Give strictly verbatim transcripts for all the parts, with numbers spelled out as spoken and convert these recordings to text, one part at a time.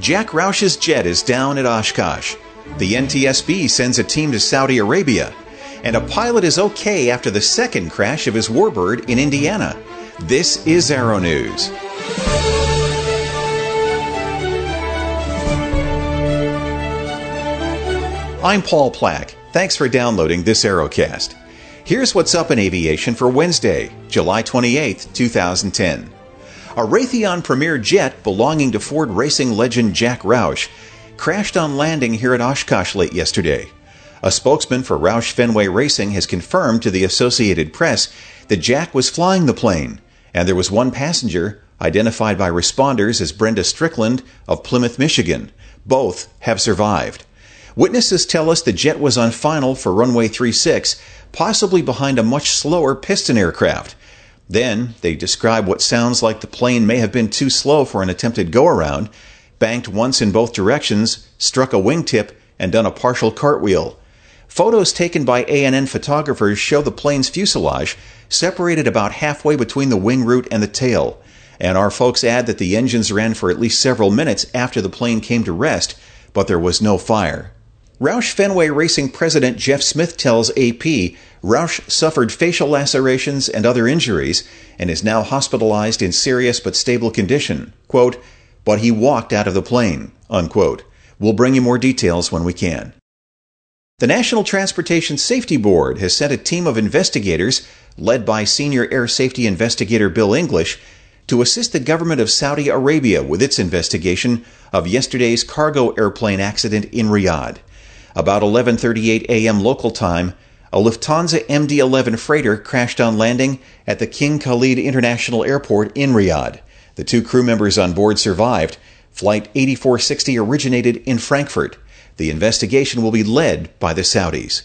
Jack Roush's jet is down at Oshkosh. The N T S B sends a team to Saudi Arabia. And a pilot is okay after the second crash of his Warbird in Indiana. This is Aero News. I'm Paul Plack. Thanks for downloading this Aerocast. Here's what's up in aviation for Wednesday, July twenty-eighth, twenty ten. A Raytheon Premier jet belonging to Ford racing legend Jack Roush crashed on landing here at Oshkosh late yesterday. A spokesman for Roush Fenway Racing has confirmed to the Associated Press that Jack was flying the plane, and there was one passenger, identified by responders as Brenda Strickland of Plymouth, Michigan. Both have survived. Witnesses tell us the jet was on final for runway three six, possibly behind a much slower piston aircraft. Then, they describe what sounds like the plane may have been too slow for an attempted go-around, banked once in both directions, struck a wingtip, and done a partial cartwheel. Photos taken by A N N photographers show the plane's fuselage separated about halfway between the wing root and the tail. And our folks add that the engines ran for at least several minutes after the plane came to rest, but there was no fire. Roush Fenway Racing President Jeff Smith tells A P Roush suffered facial lacerations and other injuries and is now hospitalized in serious but stable condition. Quote, but he walked out of the plane, unquote. We'll bring you more details when we can. The National Transportation Safety Board has sent a team of investigators, led by Senior Air Safety Investigator Bill English, to assist the government of Saudi Arabia with its investigation of yesterday's cargo airplane accident in Riyadh. About eleven thirty-eight a.m. local time, a Lufthansa M D eleven freighter crashed on landing at the King Khalid International Airport in Riyadh. The two crew members on board survived. Flight eighty-four sixty originated in Frankfurt. The investigation will be led by the Saudis.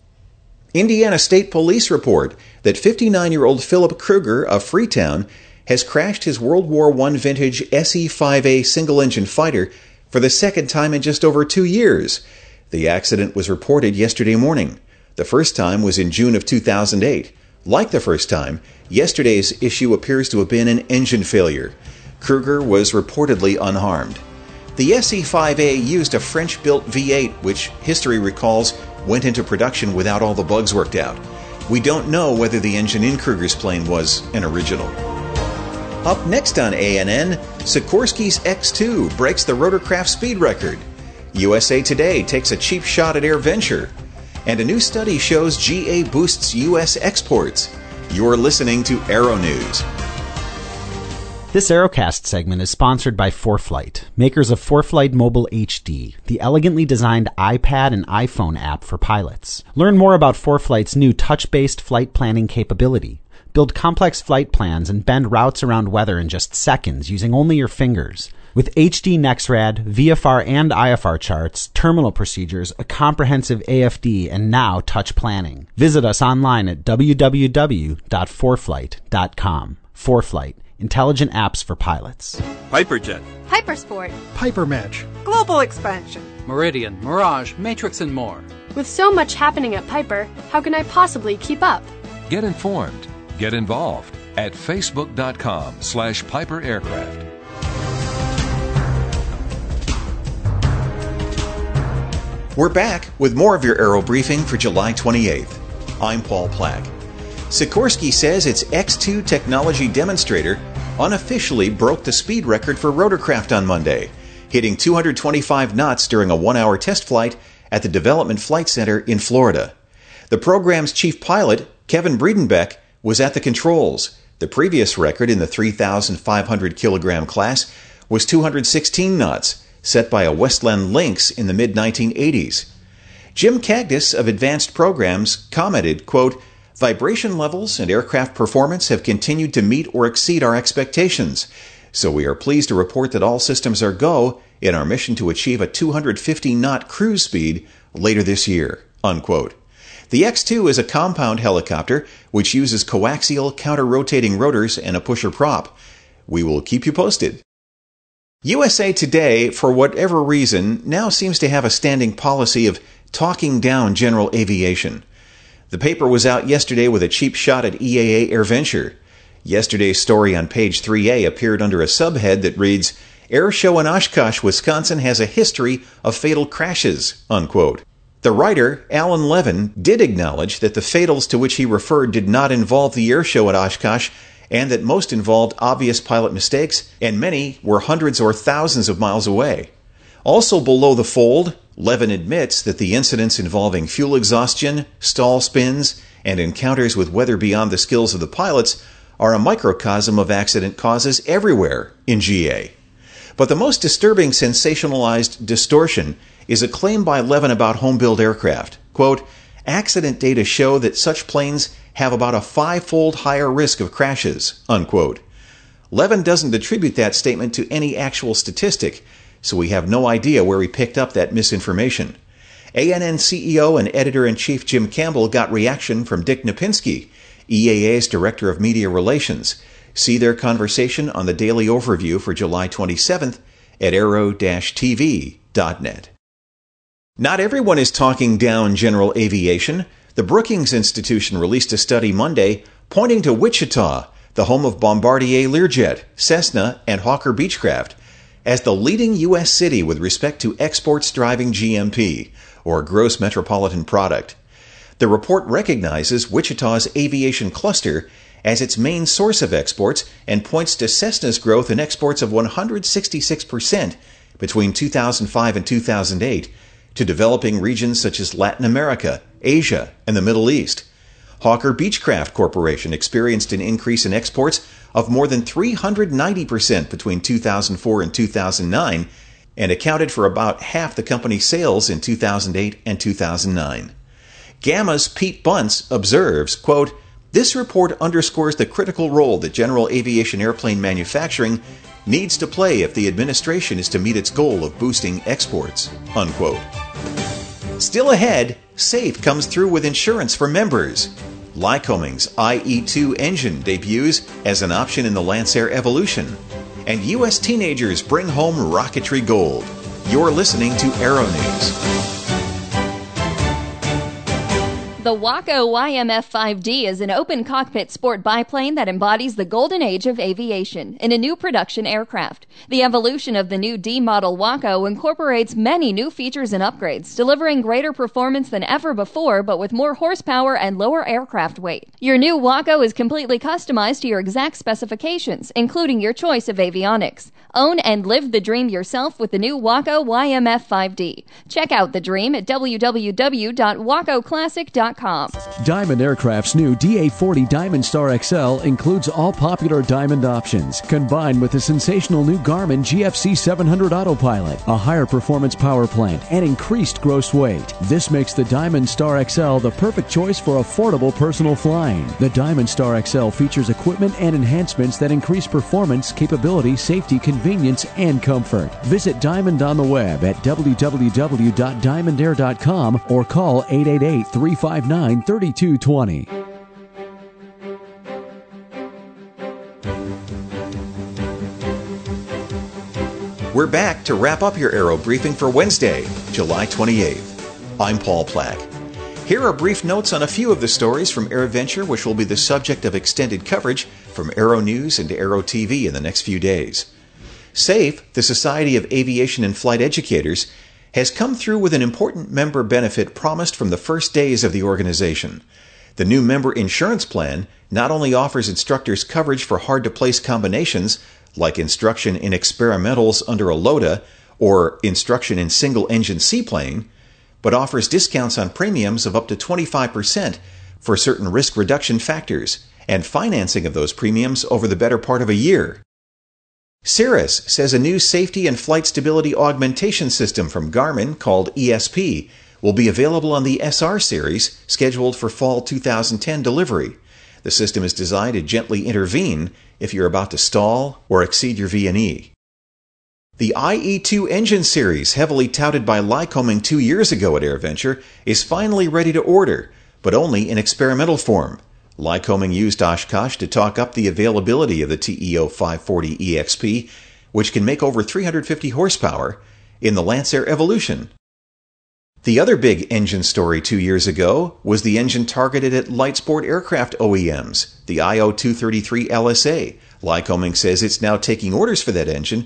Indiana State Police report that fifty-nine-year-old Philip Kruger of Freetown has crashed his World War One vintage S E five A single-engine fighter for the second time in just over two years. The accident was reported yesterday morning. The first time was in June of two thousand eight. Like the first time, yesterday's issue appears to have been an engine failure. Kruger was reportedly unharmed. The S E five A used a French-built V eight, which history recalls went into production without all the bugs worked out. We don't know whether the engine in Kruger's plane was an original. Up next on A N N, Sikorsky's X two breaks the rotorcraft speed record. U S A Today takes a cheap shot at AirVenture. And a new study shows G A boosts U S exports. You're listening to Aero News. This Aerocast segment is sponsored by ForeFlight, makers of ForeFlight Mobile H D, the elegantly designed iPad and iPhone app for pilots. Learn more about ForeFlight's new touch-based flight planning capability. Build complex flight plans and bend routes around weather in just seconds using only your fingers. With H D NexRad, V F R and I F R charts, terminal procedures, a comprehensive A F D, and now touch planning. Visit us online at w w w dot foreflight dot com. ForeFlight. Intelligent apps for pilots. Piperjet. Hypersport. Pipermatch. Global expansion. Meridian, Mirage, Matrix, and more. With so much happening at Piper, how can I possibly keep up? Get informed. Get involved at facebook.com slash Piper Aircraft. We're back with more of your Aero Briefing for July twenty-eighth. I'm Paul Plack. Sikorsky says its X two technology demonstrator unofficially broke the speed record for rotorcraft on Monday, hitting two hundred twenty-five knots during a one-hour test flight at the Development Flight Center in Florida. The program's chief pilot, Kevin Breedenbeck, was at the controls. The previous record in the three thousand five hundred kilogram class was two hundred sixteen knots, set by a Westland Lynx in the mid nineteen eighties. Jim Cagdis of Advanced Programs commented, quote, vibration levels and aircraft performance have continued to meet or exceed our expectations, so we are pleased to report that all systems are go in our mission to achieve a two hundred fifty knot cruise speed later this year, unquote. The X two is a compound helicopter which uses coaxial counter-rotating rotors and a pusher prop. We will keep you posted. U S A Today, for whatever reason, now seems to have a standing policy of talking down general aviation. The paper was out yesterday with a cheap shot at E A A AirVenture. Yesterday's story on page three A appeared under a subhead that reads, Air show in Oshkosh, Wisconsin has a history of fatal crashes, unquote. The writer, Alan Levin, did acknowledge that the fatals to which he referred did not involve the air show at Oshkosh, and that most involved obvious pilot mistakes, and many were hundreds or thousands of miles away. Also below the fold, Levin admits that the incidents involving fuel exhaustion, stall spins, and encounters with weather beyond the skills of the pilots are a microcosm of accident causes everywhere in G A. But the most disturbing sensationalized distortion is a claim by Levin about home-built aircraft. Quote, accident data show that such planes have about a five-fold higher risk of crashes, unquote. Levin doesn't attribute that statement to any actual statistic, so we have no idea where he picked up that misinformation. A N N C E O and Editor-in-Chief Jim Campbell got reaction from Dick Napinski, E A A's Director of Media Relations. See their conversation on the Daily Overview for July twenty-seventh at aero dash t v dot net. Not everyone is talking down general aviation. The Brookings Institution released a study Monday pointing to Wichita, the home of Bombardier Learjet, Cessna, and Hawker Beechcraft, as the leading U S city with respect to exports driving G M P, or Gross Metropolitan Product. The report recognizes Wichita's aviation cluster as its main source of exports and points to Cessna's growth in exports of one hundred sixty-six percent between two thousand five and two thousand eight to developing regions such as Latin America, Asia, and the Middle East. Hawker Beechcraft Corporation experienced an increase in exports of more than three hundred ninety percent between two thousand four and two thousand nine and accounted for about half the company's sales in two thousand eight and two thousand nine. Gamma's Pete Bunce observes, quote, this report underscores the critical role that general aviation airplane manufacturing needs to play if the administration is to meet its goal of boosting exports, unquote. Still ahead, SAFE comes through with insurance for members. Lycoming's I E two engine debuts as an option in the Lancer Evolution. And U S teenagers bring home rocketry gold. You're listening to Aero News. The Waco Y M F five D is an open cockpit sport biplane that embodies the golden age of aviation in a new production aircraft. The evolution of the new D model Waco incorporates many new features and upgrades, delivering greater performance than ever before, but with more horsepower and lower aircraft weight. Your new Waco is completely customized to your exact specifications, including your choice of avionics. Own and live the dream yourself with the new Waco Y M F five D. Check out the dream at w w w dot waco classic dot com. Diamond Aircraft's new D A forty Diamond Star X L includes all popular Diamond options, combined with the sensational new Garmin G F C seven hundred Autopilot, a higher performance power plant, and increased gross weight. This makes the Diamond Star X L the perfect choice for affordable personal flying. The Diamond Star X L features equipment and enhancements that increase performance, capability, safety, convenience, and comfort. Visit Diamond on the web at w w w dot diamond air dot com or call eight eight eight, three five nine, three two two zero. We're back to wrap up your Aero Briefing for Wednesday, July twenty-eighth. I'm Paul Plack. Here are brief notes on a few of the stories from AirVenture which will be the subject of extended coverage from Aero News and Aero T V in the next few days. SAFE, the Society of Aviation and Flight Educators, has come through with an important member benefit promised from the first days of the organization. The new member insurance plan not only offers instructors coverage for hard-to-place combinations like instruction in experimentals under a LOTA or instruction in single-engine seaplane, but offers discounts on premiums of up to twenty-five percent for certain risk reduction factors and financing of those premiums over the better part of a year. Cirrus says a new safety and flight stability augmentation system from Garmin called E S P will be available on the S R series scheduled for fall two thousand ten delivery. The system is designed to gently intervene if you're about to stall or exceed your V and E. The I E two engine series, heavily touted by Lycoming two years ago at AirVenture, is finally ready to order, but only in experimental form. Lycoming used Oshkosh to talk up the availability of the T E O five forty E X P, which can make over three hundred fifty horsepower, in the Lancer Evolution. The other big engine story two years ago was the engine targeted at light sport aircraft O E Ms, the I O two thirty-three L S A. Lycoming says it's now taking orders for that engine,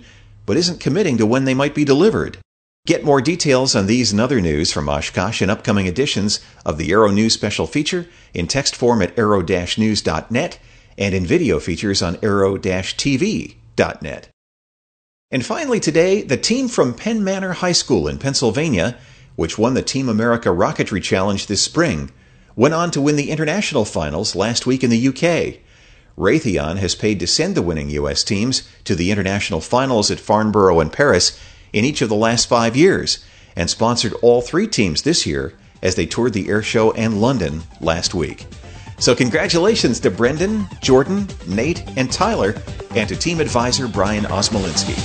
but isn't committing to when they might be delivered. Get more details on these and other news from Oshkosh in upcoming editions of the Aero News Special Feature in text form at aero dash news dot net and in video features on aero dash t v dot net. And finally today, the team from Penn Manor High School in Pennsylvania, which won the Team America Rocketry Challenge this spring, went on to win the international finals last week in the U K. Raytheon has paid to send the winning U S teams to the international finals at Farnborough and Paris in each of the last five years, and sponsored all three teams this year as they toured the air show and London last week. So congratulations to Brendan, Jordan, Nate, and Tyler, and to team advisor Brian Osmolinski.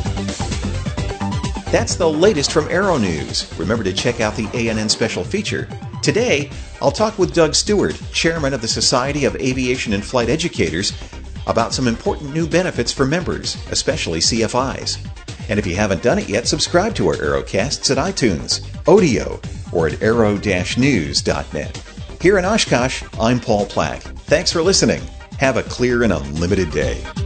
That's the latest from Aero News. Remember to check out the A N N special feature. Today, I'll talk with Doug Stewart, chairman of the Society of Aviation and Flight Educators, about some important new benefits for members, especially C F Is. And if you haven't done it yet, subscribe to our Aerocasts at iTunes, Odeo, or at aero dash news dot net. Here in Oshkosh, I'm Paul Plack. Thanks for listening. Have a clear and unlimited day.